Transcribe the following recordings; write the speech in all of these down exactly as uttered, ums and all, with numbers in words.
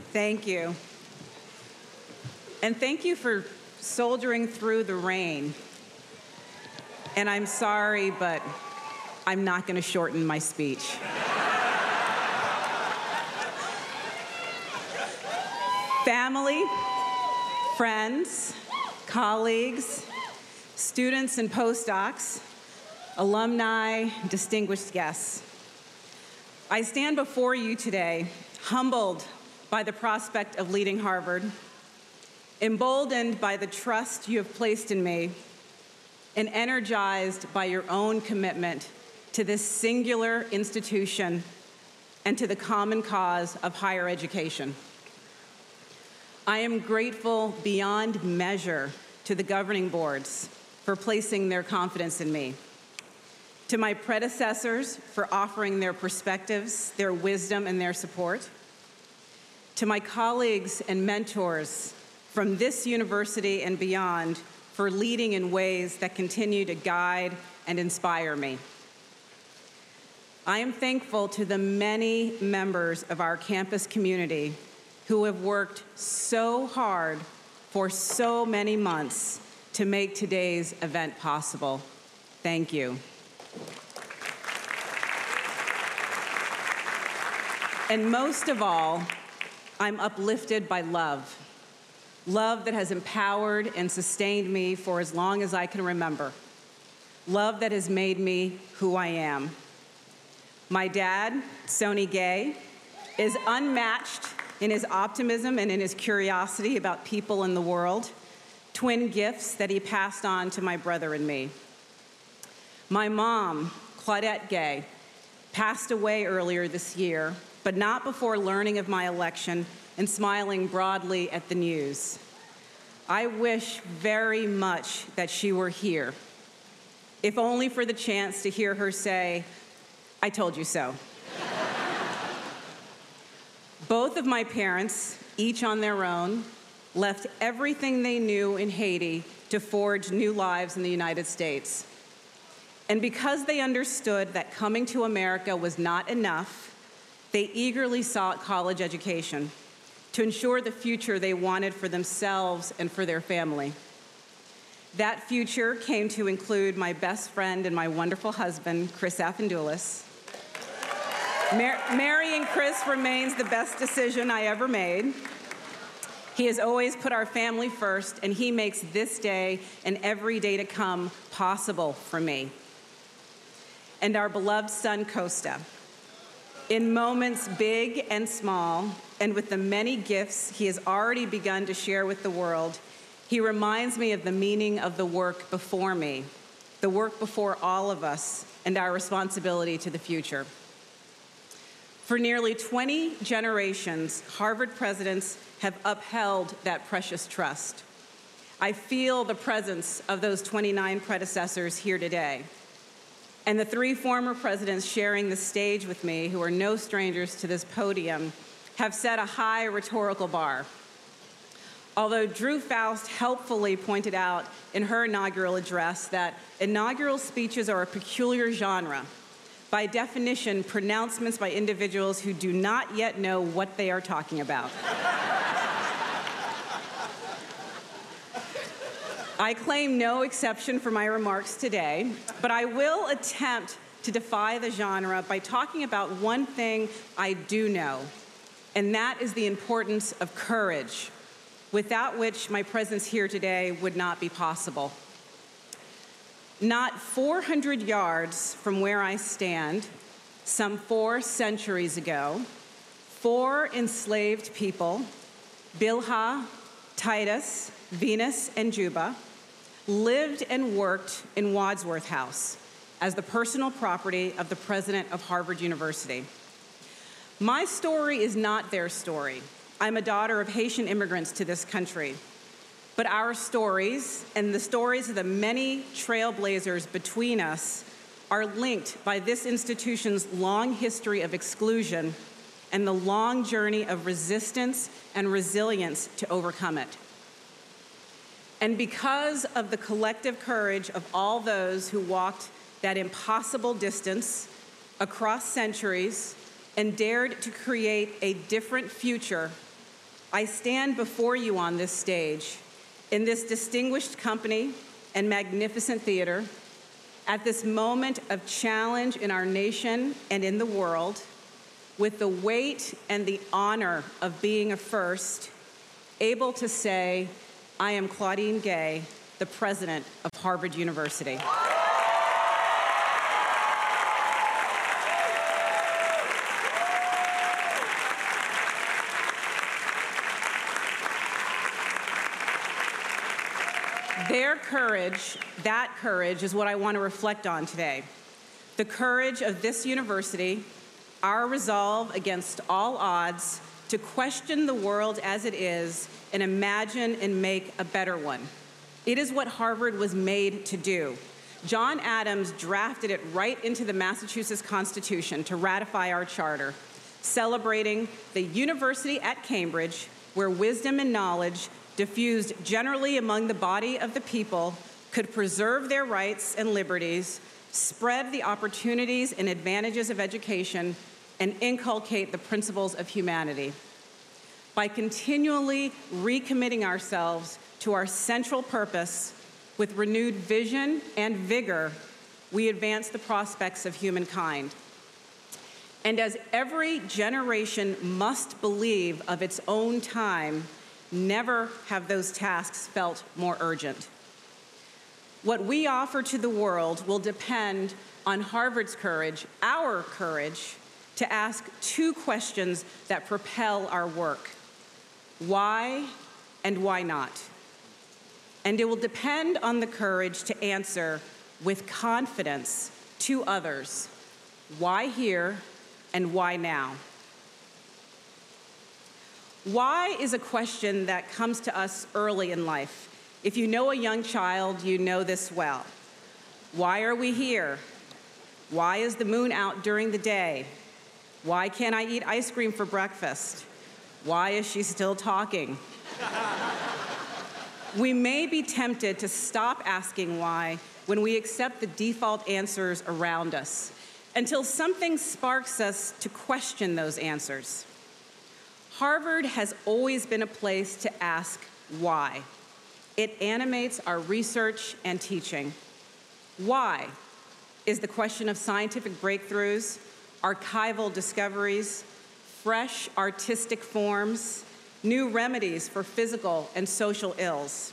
Thank you. And thank you for soldiering through the rain. And I'm sorry, but I'm not going to shorten my speech. Family, friends, colleagues, students and postdocs, alumni, distinguished guests. I stand before you today, humbled by the prospect of leading Harvard, emboldened by the trust you have placed in me, and energized by your own commitment to this singular institution and to the common cause of higher education. I am grateful beyond measure to the governing boards for placing their confidence in me, to my predecessors for offering their perspectives, their wisdom, and their support, to my colleagues and mentors from this university and beyond for leading in ways that continue to guide and inspire me. I am thankful to the many members of our campus community who have worked so hard for so many months to make today's event possible. Thank you. And most of all, I'm uplifted by love. Love that has empowered and sustained me for as long as I can remember. Love that has made me who I am. My dad, Sonny Gay, is unmatched in his optimism and in his curiosity about people in the world, twin gifts that he passed on to my brother and me. My mom, Claudette Gay, passed away earlier this year, but not before learning of my election and smiling broadly at the news. I wish very much that she were here, if only for the chance to hear her say, "I told you so." Both of my parents, each on their own, left everything they knew in Haiti to forge new lives in the United States. And because they understood that coming to America was not enough, they eagerly sought college education to ensure the future they wanted for themselves and for their family. That future came to include my best friend and my wonderful husband, Chris Afendoulis. Mar marrying Chris remains the best decision I ever made. He has always put our family first, and he makes this day and every day to come possible for me. And our beloved son, Costa. In moments big and small, and with the many gifts he has already begun to share with the world, he reminds me of the meaning of the work before me, the work before all of us, and our responsibility to the future. For nearly twenty generations, Harvard presidents have upheld that precious trust. I feel the presence of those twenty-nine predecessors here today. And the three former presidents sharing the stage with me, who are no strangers to this podium, have set a high rhetorical bar. Although Drew Faust helpfully pointed out in her inaugural address that inaugural speeches are a peculiar genre, by definition, pronouncements by individuals who do not yet know what they are talking about. I claim no exception for my remarks today, but I will attempt to defy the genre by talking about one thing I do know, and that is the importance of courage, without which my presence here today would not be possible. Not four hundred yards from where I stand, some four centuries ago, four enslaved people, Bilhah, Titus, Venus, and Juba, lived and worked in Wadsworth House as the personal property of the president of Harvard University. My story is not their story. I'm a daughter of Haitian immigrants to this country. But our stories, and the stories of the many trailblazers between us, are linked by this institution's long history of exclusion and the long journey of resistance and resilience to overcome it. And because of the collective courage of all those who walked that impossible distance across centuries and dared to create a different future, I stand before you on this stage, in this distinguished company and magnificent theater, at this moment of challenge in our nation and in the world, with the weight and the honor of being a first, able to say, I am Claudine Gay, the president of Harvard University. Their courage, that courage, is what I want to reflect on today. The courage of this university, our resolve against all odds to question the world as it is and imagine and make a better one. It is what Harvard was made to do. John Adams drafted it right into the Massachusetts Constitution to ratify our charter, celebrating the university at Cambridge, where wisdom and knowledge diffused generally among the body of the people could preserve their rights and liberties, spread the opportunities and advantages of education, and inculcate the principles of humanity. By continually recommitting ourselves to our central purpose with renewed vision and vigor, we advance the prospects of humankind. And as every generation must believe of its own time, never have those tasks felt more urgent. What we offer to the world will depend on Harvard's courage, our courage, to ask two questions that propel our work. Why and why not? And it will depend on the courage to answer with confidence to others, why here and why now? Why is a question that comes to us early in life. If you know a young child, you know this well. Why are we here? Why is the moon out during the day? Why can't I eat ice cream for breakfast? Why is she still talking? We may be tempted to stop asking why when we accept the default answers around us, until something sparks us to question those answers. Harvard has always been a place to ask why. It animates our research and teaching. Why is the question of scientific breakthroughs, archival discoveries, fresh artistic forms, new remedies for physical and social ills.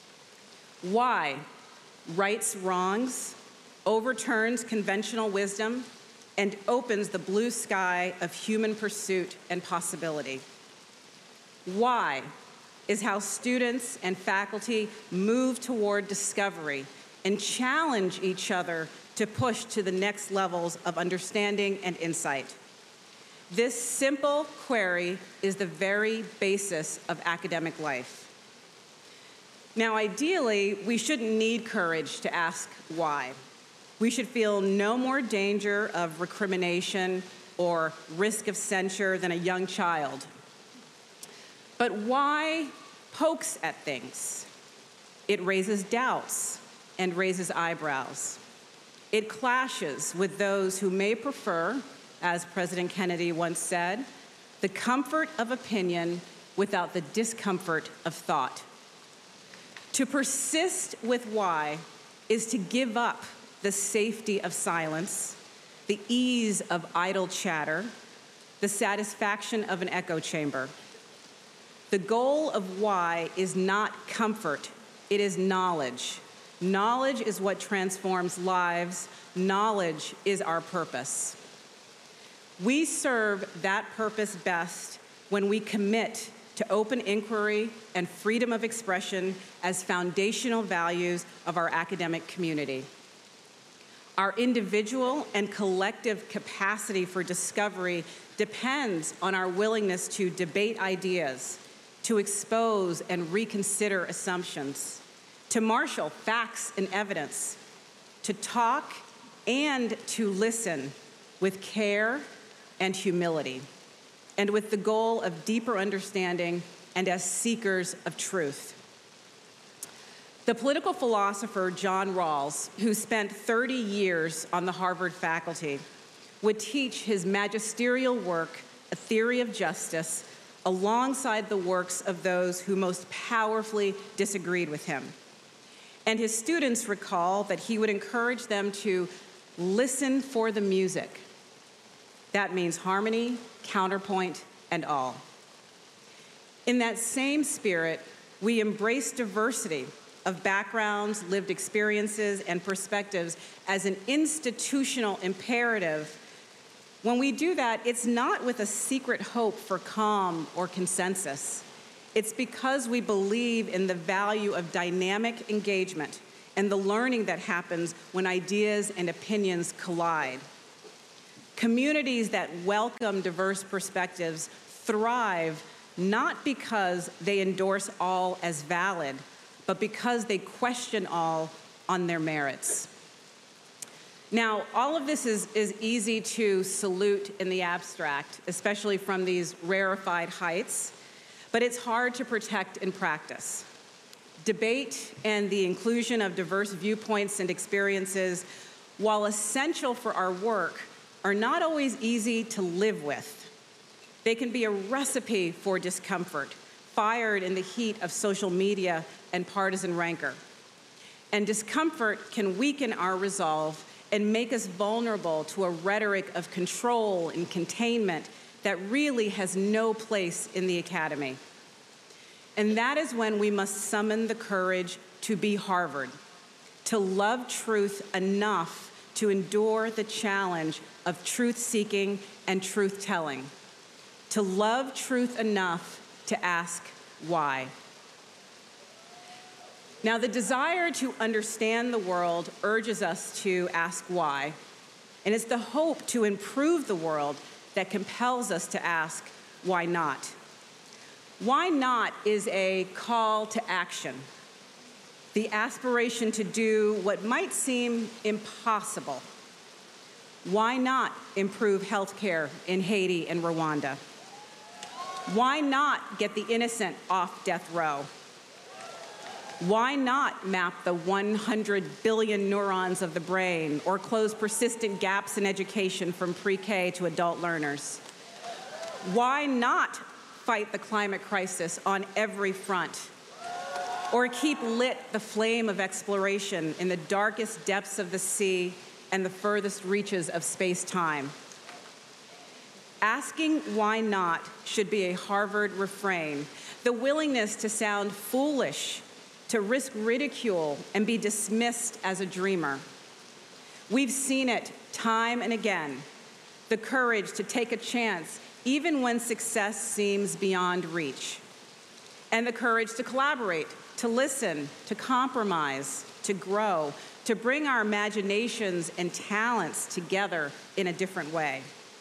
Why rights wrongs, overturns conventional wisdom, and opens the blue sky of human pursuit and possibility. Why is how students and faculty move toward discovery and challenge each other to push to the next levels of understanding and insight. This simple query is the very basis of academic life. Now, ideally, we shouldn't need courage to ask why. We should feel no more danger of recrimination or risk of censure than a young child. But why pokes at things? It raises doubts and raises eyebrows. It clashes with those who may prefer, as President Kennedy once said, the comfort of opinion without the discomfort of thought. To persist with why is to give up the safety of silence, the ease of idle chatter, the satisfaction of an echo chamber. The goal of why is not comfort, it is knowledge. Knowledge is what transforms lives. Knowledge is our purpose. We serve that purpose best when we commit to open inquiry and freedom of expression as foundational values of our academic community. Our individual and collective capacity for discovery depends on our willingness to debate ideas, to expose and reconsider assumptions, to marshal facts and evidence, to talk and to listen with care and humility, and with the goal of deeper understanding and as seekers of truth. The political philosopher John Rawls, who spent thirty years on the Harvard faculty, would teach his magisterial work, A Theory of Justice, alongside the works of those who most powerfully disagreed with him. And his students recall that he would encourage them to listen for the music. That means harmony, counterpoint, and all. In that same spirit, we embrace diversity of backgrounds, lived experiences, and perspectives as an institutional imperative. When we do that, it's not with a secret hope for calm or consensus. It's because we believe in the value of dynamic engagement and the learning that happens when ideas and opinions collide. Communities that welcome diverse perspectives thrive not because they endorse all as valid, but because they question all on their merits. Now, all of this is, is easy to salute in the abstract, especially from these rarefied heights, but it's hard to protect in practice. Debate and the inclusion of diverse viewpoints and experiences, while essential for our work, are not always easy to live with. They can be a recipe for discomfort, fired in the heat of social media and partisan rancor. And discomfort can weaken our resolve and make us vulnerable to a rhetoric of control and containment that really has no place in the academy. And that is when we must summon the courage to be Harvard, to love truth enough to endure the challenge of truth-seeking and truth-telling, to love truth enough to ask why. Now, the desire to understand the world urges us to ask why, and it's the hope to improve the world that compels us to ask why not. Why not is a call to action, the aspiration to do what might seem impossible. Why not improve health care in Haiti and Rwanda? Why not get the innocent off death row? Why not map the one hundred billion neurons of the brain or close persistent gaps in education from pre-K to adult learners? Why not fight the climate crisis on every front? Or keep lit the flame of exploration in the darkest depths of the sea and the furthest reaches of space-time? Asking why not should be a Harvard refrain, the willingness to sound foolish, to risk ridicule and be dismissed as a dreamer. We've seen it time and again, the courage to take a chance even when success seems beyond reach, and the courage to collaborate, to listen, to compromise, to grow, to bring our imaginations and talents together in a different way.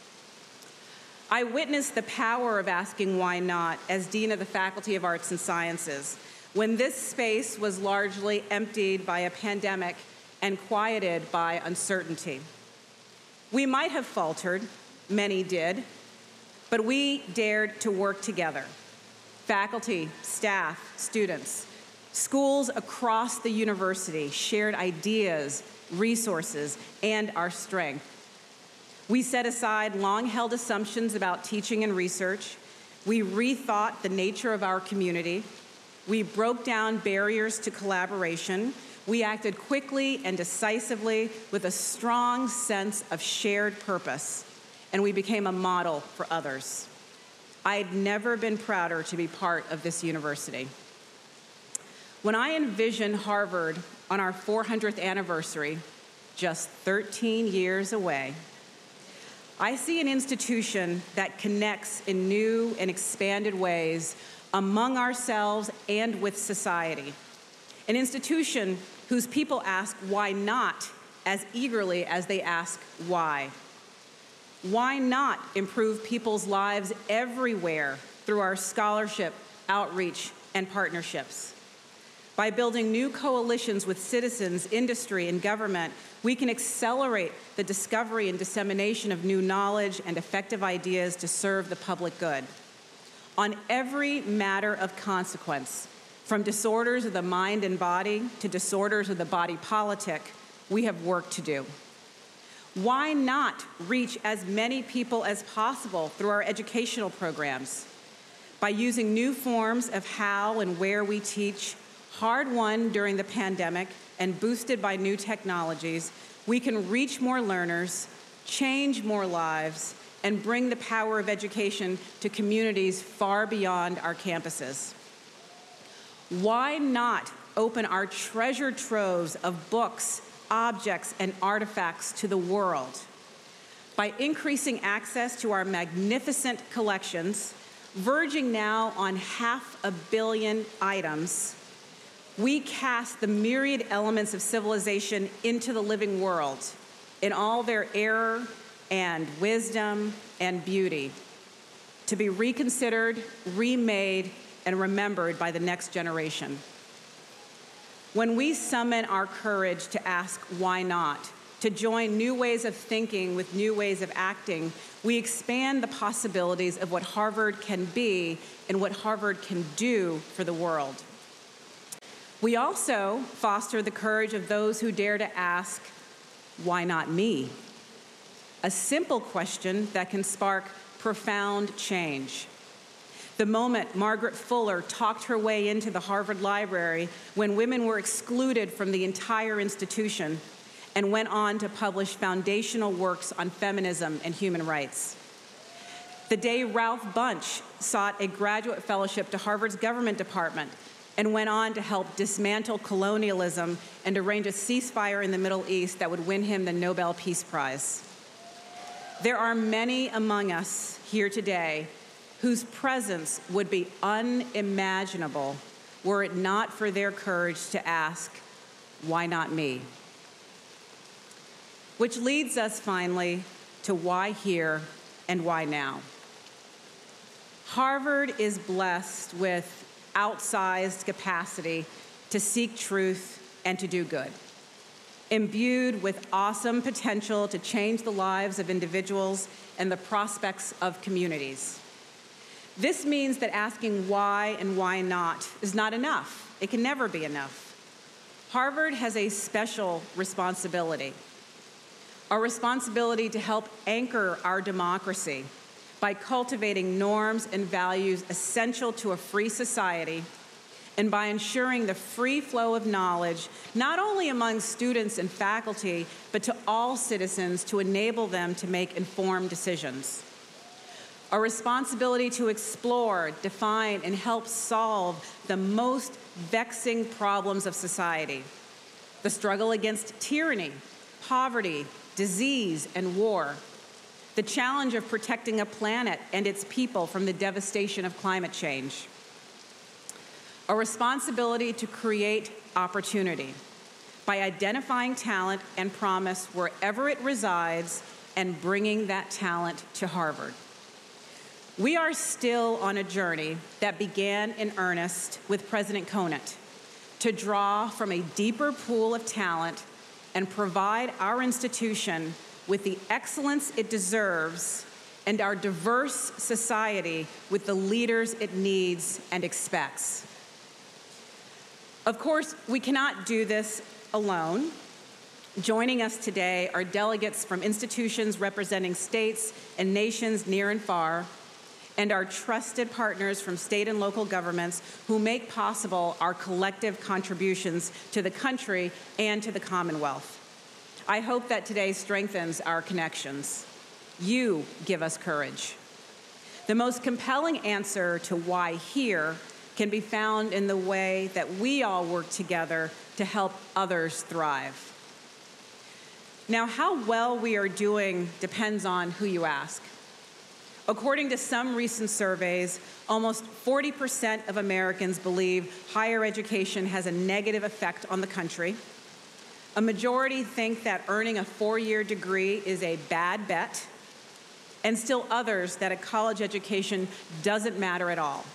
I witnessed the power of asking why not as Dean of the Faculty of Arts and Sciences, when this space was largely emptied by a pandemic and quieted by uncertainty. We might have faltered, many did, but we dared to work together. Faculty, staff, students, schools across the university shared ideas, resources, and our strength. We set aside long-held assumptions about teaching and research. We rethought the nature of our community. We broke down barriers to collaboration. We acted quickly and decisively with a strong sense of shared purpose, and we became a model for others. I'd never been prouder to be part of this university. When I envision Harvard on our four hundredth anniversary, just thirteen years away, I see an institution that connects in new and expanded ways among ourselves and with society. An institution whose people ask why not as eagerly as they ask why. Why not improve people's lives everywhere through our scholarship, outreach, and partnerships? By building new coalitions with citizens, industry, and government, we can accelerate the discovery and dissemination of new knowledge and effective ideas to serve the public good. On every matter of consequence, from disorders of the mind and body to disorders of the body politic, we have work to do. Why not reach as many people as possible through our educational programs? By using new forms of how and where we teach, hard-won during the pandemic and boosted by new technologies, we can reach more learners, change more lives, and bring the power of education to communities far beyond our campuses. Why not open our treasure troves of books, objects, and artifacts to the world? By increasing access to our magnificent collections, verging now on half a billion items, we cast the myriad elements of civilization into the living world in all their error and wisdom and beauty, to be reconsidered, remade, and remembered by the next generation. When we summon our courage to ask why not, to join new ways of thinking with new ways of acting, we expand the possibilities of what Harvard can be and what Harvard can do for the world. We also foster the courage of those who dare to ask, why not me? A simple question that can spark profound change. The moment Margaret Fuller talked her way into the Harvard Library when women were excluded from the entire institution and went on to publish foundational works on feminism and human rights. The day Ralph Bunche sought a graduate fellowship to Harvard's government department and went on to help dismantle colonialism and arrange a ceasefire in the Middle East that would win him the Nobel Peace Prize. There are many among us here today whose presence would be unimaginable were it not for their courage to ask, why not me? Which leads us finally to why here and why now. Harvard is blessed with outsized capacity to seek truth and to do good, imbued with awesome potential to change the lives of individuals and the prospects of communities. This means that asking why and why not is not enough. It can never be enough. Harvard has a special responsibility, a responsibility to help anchor our democracy by cultivating norms and values essential to a free society, and by ensuring the free flow of knowledge, not only among students and faculty, but to all citizens to enable them to make informed decisions. A responsibility to explore, define, and help solve the most vexing problems of society: the struggle against tyranny, poverty, disease, and war; the challenge of protecting a planet and its people from the devastation of climate change; a responsibility to create opportunity by identifying talent and promise wherever it resides and bringing that talent to Harvard. We are still on a journey that began in earnest with President Conant to draw from a deeper pool of talent and provide our institution with the excellence it deserves and our diverse society with the leaders it needs and expects. Of course, we cannot do this alone. Joining us today are delegates from institutions representing states and nations near and far, and our trusted partners from state and local governments who make possible our collective contributions to the country and to the Commonwealth. I hope that today strengthens our connections. You give us courage. The most compelling answer to why here can be found in the way that we all work together to help others thrive. Now, how well we are doing depends on who you ask. According to some recent surveys, almost forty percent of Americans believe higher education has a negative effect on the country. A majority think that earning a four-year degree is a bad bet, and still others that a college education doesn't matter at all.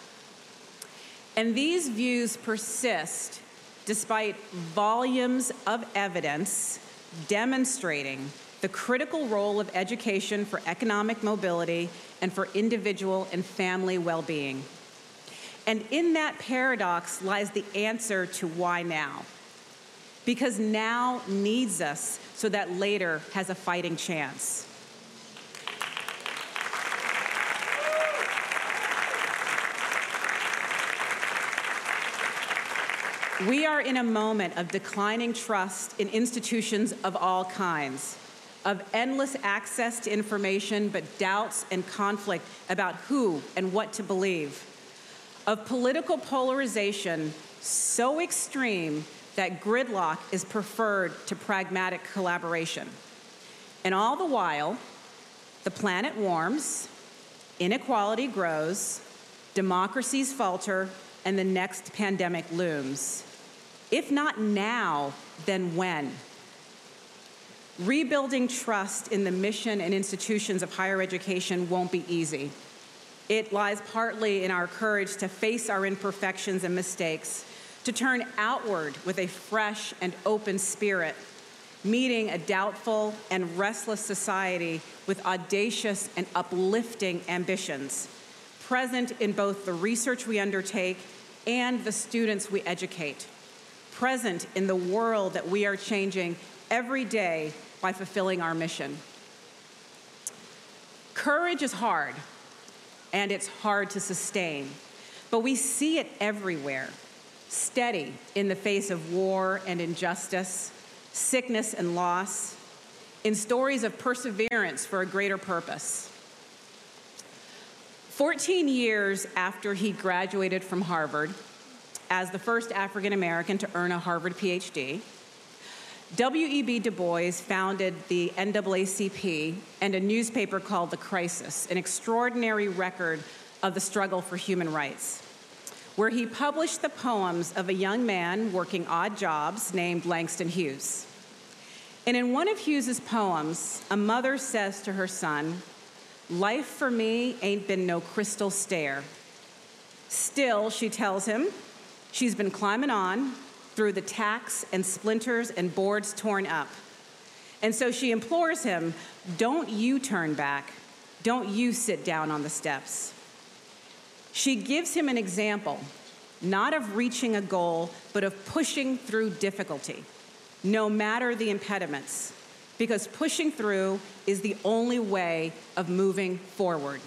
And these views persist despite volumes of evidence demonstrating the critical role of education for economic mobility and for individual and family well-being. And in that paradox lies the answer to why now. Because now needs us so that later has a fighting chance. We are in a moment of declining trust in institutions of all kinds, of endless access to information, but doubts and conflict about who and what to believe, of political polarization so extreme that gridlock is preferred to pragmatic collaboration. And all the while, the planet warms, inequality grows, democracies falter, and the next pandemic looms. If not now, then when? Rebuilding trust in the mission and institutions of higher education won't be easy. It lies partly in our courage to face our imperfections and mistakes, to turn outward with a fresh and open spirit, meeting a doubtful and restless society with audacious and uplifting ambitions, present in both the research we undertake and the students we educate, present in the world that we are changing every day by fulfilling our mission. Courage is hard, and it's hard to sustain, but we see it everywhere, steady in the face of war and injustice, sickness and loss, in stories of perseverance for a greater purpose. fourteen years after he graduated from Harvard, as the first African American to earn a Harvard P H D, W E B Du Bois founded the N double A C P and a newspaper called The Crisis, an extraordinary record of the struggle for human rights, where he published the poems of a young man working odd jobs named Langston Hughes. And in one of Hughes's poems, a mother says to her son, "Life for me ain't been no crystal stair." Still, she tells him, she's been climbing on through the tacks and splinters and boards torn up. And so she implores him, don't you turn back. Don't you sit down on the steps. She gives him an example, not of reaching a goal, but of pushing through difficulty, no matter the impediments, because pushing through is the only way of moving forward.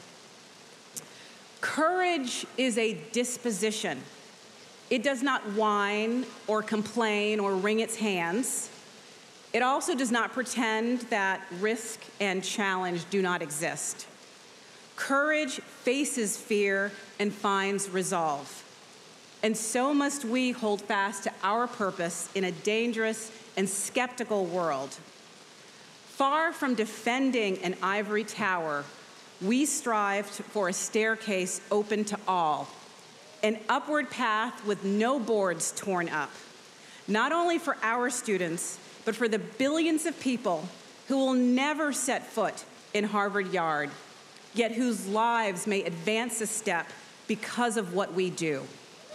Courage is a disposition. It does not whine or complain or wring its hands. It also does not pretend that risk and challenge do not exist. Courage faces fear and finds resolve. And so must we hold fast to our purpose in a dangerous and skeptical world. Far from defending an ivory tower, we strive for a staircase open to all, an upward path with no boards torn up, not only for our students, but for the billions of people who will never set foot in Harvard Yard, yet whose lives may advance a step because of what we do.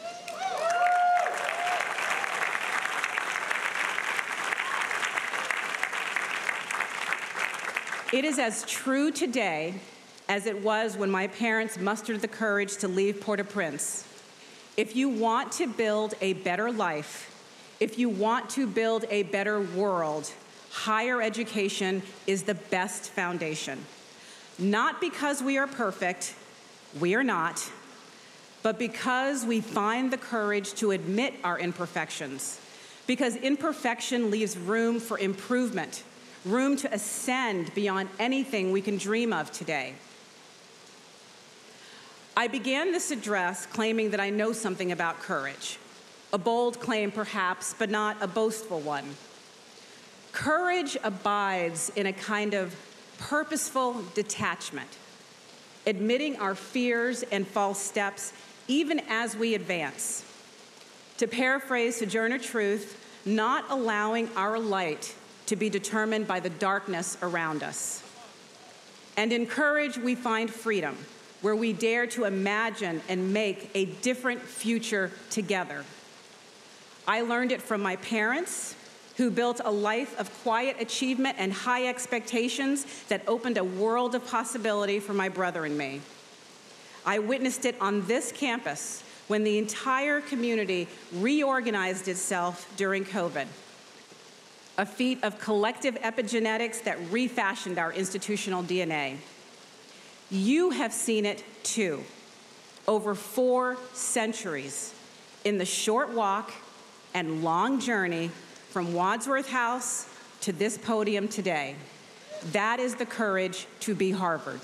It is as true today as it was when my parents mustered the courage to leave Port-au-Prince. If you want to build a better life, if you want to build a better world, higher education is the best foundation. Not because we are perfect, we are not, but because we find the courage to admit our imperfections, because imperfection leaves room for improvement, room to ascend beyond anything we can dream of today. I began this address claiming that I know something about courage. A bold claim, perhaps, but not a boastful one. Courage abides in a kind of purposeful detachment, admitting our fears and false steps even as we advance. To paraphrase Sojourner Truth, not allowing our light to be determined by the darkness around us. And in courage, we find freedom, where we dare to imagine and make a different future together. I learned it from my parents, who built a life of quiet achievement and high expectations that opened a world of possibility for my brother and me. I witnessed it on this campus when the entire community reorganized itself during COVID, a feat of collective epigenetics that refashioned our institutional D N A. You have seen it too, over four centuries, in the short walk and long journey from Wadsworth House to this podium today. That is the courage to be Harvard.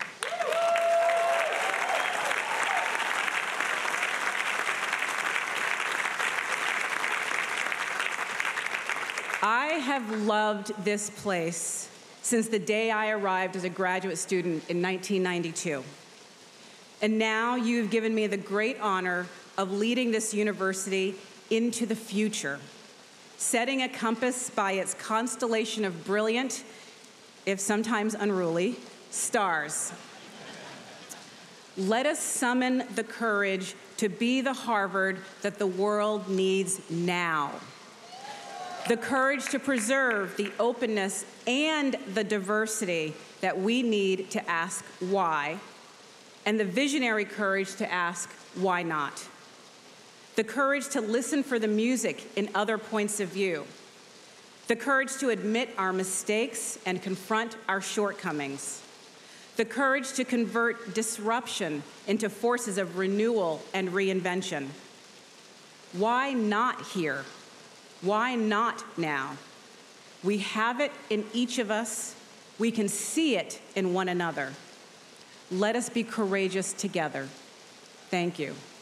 I have loved this place since the day I arrived as a graduate student in nineteen ninety-two. And now you've given me the great honor of leading this university into the future, setting a compass by its constellation of brilliant, if sometimes unruly, stars. Let us summon the courage to be the Harvard that the world needs now. The courage to preserve the openness and the diversity that we need to ask why, and the visionary courage to ask why not. The courage to listen for the music in other points of view. The courage to admit our mistakes and confront our shortcomings. The courage to convert disruption into forces of renewal and reinvention. Why not here? Why not now? We have it in each of us. We can see it in one another. Let us be courageous together. Thank you.